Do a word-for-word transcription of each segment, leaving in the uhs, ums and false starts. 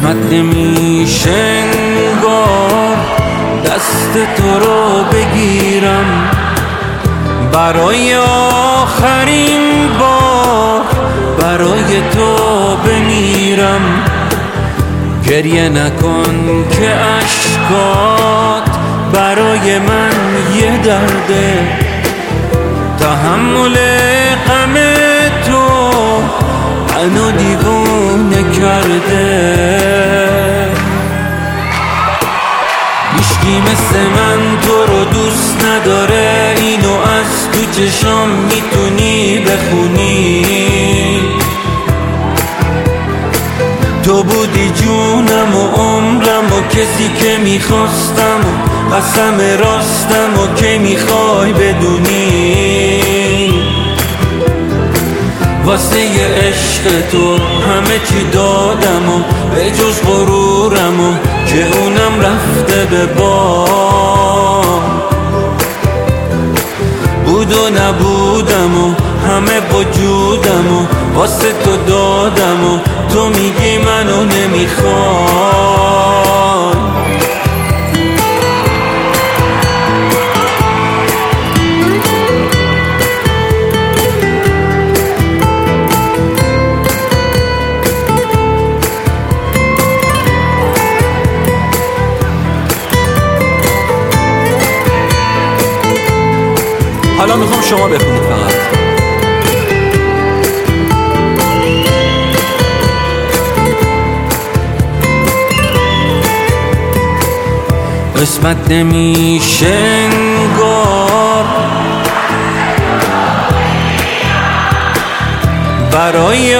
قسمت نمیشه انگار دست تو رو بگیرم، برای آخرین بار برای تو بمیرم. گریه نکن که اشکات برای من یه درده، تحمل غم تو منو دیوونه کرده. هیچکی مثل من تو رو دوست نداره، اینو از تو چشام میتونی بخونی. تو بودی جونم و عمرم و کسی که میخواستم و قسم راستم و که میخوای بدونی. واسه یه عشق تو همه چی دادم و به جز غرورم و که اونم رفته به بام. بود و نبودم و همه وجودم و واسه تو دادم و تو میگی منو نمیخوای. حالا میخوام شما بخونید فقط. قسمت نمیشه انگار برای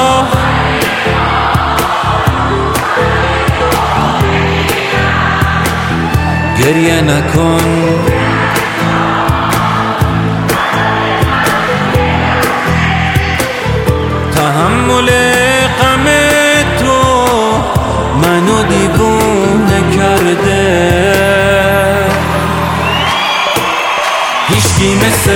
گریه نکن تحمل غم تو منو دیوونه کرده. هیچکی مثل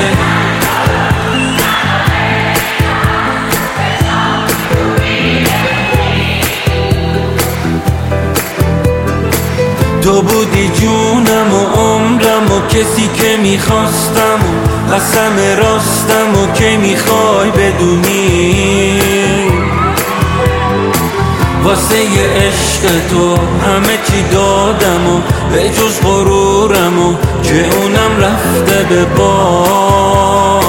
تو بودی جونم و عمرم و کسی که میخواستم و قسم راستم و که میخوای بدونی. واسه یه عشق تو همه چی دادم و به جز غرورم و که اونم رفته به بام.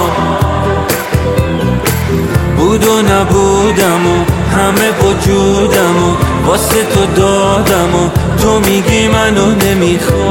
بود و نبودم و همه وجودم و واسه تو دادم و تو میگی منو نمیخوای.